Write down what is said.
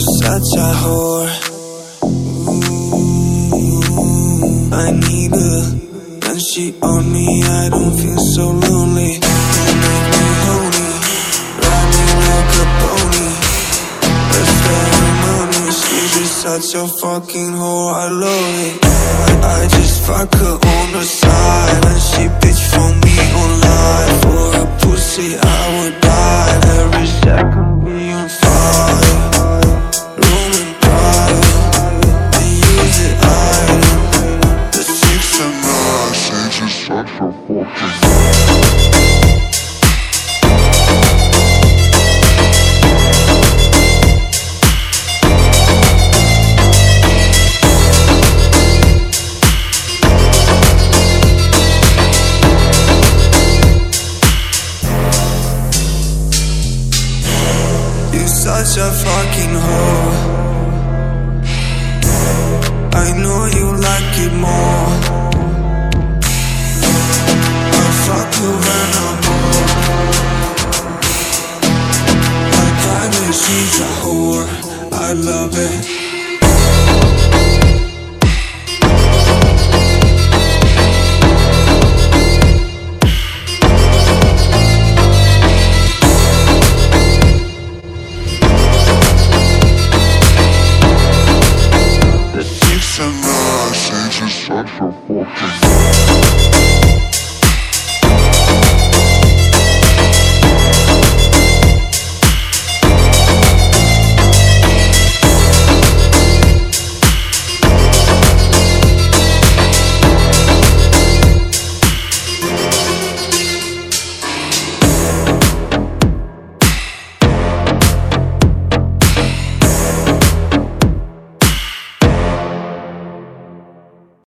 such a whore. I need her. When she on me, I don't feel so lonely. You make me horny, ride me like a pony. Let's ceremony. She's just such a fucking whore, I love it. I just fuck her on the side, and she bitch for me online. For a pussy, I would die. Every second be on fire. Roman pride, they use it idle. The chicks are nice, they just such a fucking such a fucking whore. I know you like it more. I fuck you when I'm bored. Like I know she's a whore, I love it. Such a fucking